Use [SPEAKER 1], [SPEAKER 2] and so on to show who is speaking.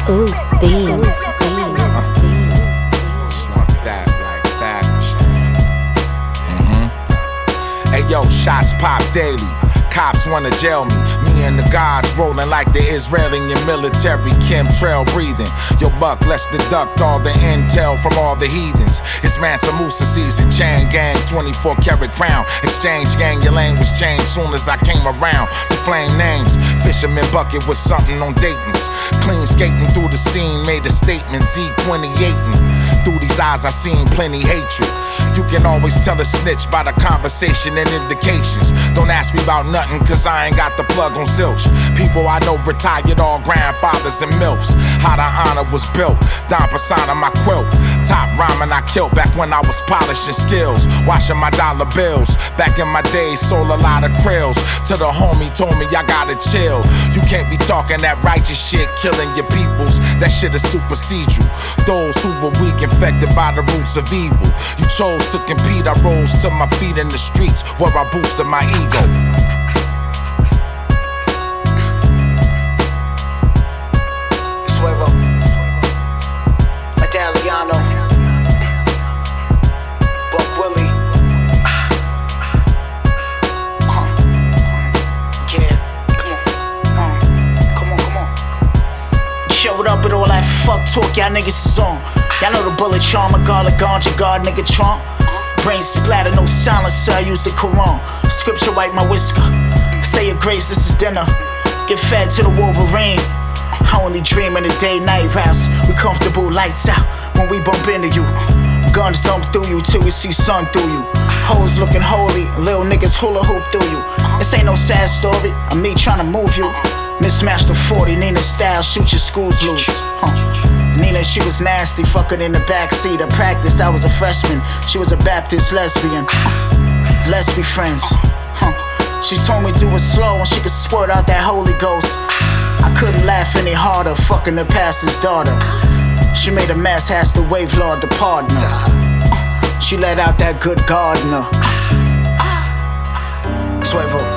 [SPEAKER 1] Ooh, these.
[SPEAKER 2] Hey yo, shots pop daily. Cops wanna jail me. Me and the gods rolling like the Israeli military chemtrail breathing. Yo, buck, let's deduct all the intel from all the heathens. It's Mansa Musa season, chain gang, 24 karat crown. Exchange gang, your language changed soon as I came around. The flame names, Fisherman Bucket was something on Dayton's. Clean skating through the scene, made a statement, Z28. Through these eyes I seen plenty hatred. You can always tell a snitch by the conversation and indications. Don't ask me about nothing cause I ain't got the plug on zilch. People I know retired, all grandfathers and milfs. How the honor was built, Don Persona my quilt. Top rhyming I killed back when I was polishing skills. Washing my dollar bills, back in my days sold a lot of krills. To the homie told me I gotta chill. You can't be talking that righteous shit, killing your peoples. That shit'll supersede you. Those who were weak, infected by the roots of evil. You chose to compete, I rose to my feet in the streets where I boosted my ego.
[SPEAKER 3] Suevo, Medalliano, Buck Willie. Yeah, come on. Showed up with all that fuck talk y'all niggas is on. Y'all know the bullet charmer, guard, ganja guard, nigga Trump. Brain splatter, no silencer, I use the Quran. Scripture wipe my whisker. Say your grace, this is dinner. Get fed to the Wolverine. I only dream in the day-night routes. We comfortable, lights out when we bump into you. Guns dump through you till we see sun through you. Hoes looking holy, little niggas hula hoop through you. This ain't no sad story of me trying to move you. Mismatch the 40, Nina style, shoot your schools loose. Nina, she was nasty, fucking in the backseat of practice. I was a freshman, she was a Baptist lesbian. Let's be friends. She told me do it slow and she could squirt out that Holy Ghost. I couldn't laugh any harder, fucking the pastor's daughter. She made a mess, has the wave lord the partner. She let out that good gardener. Suevo.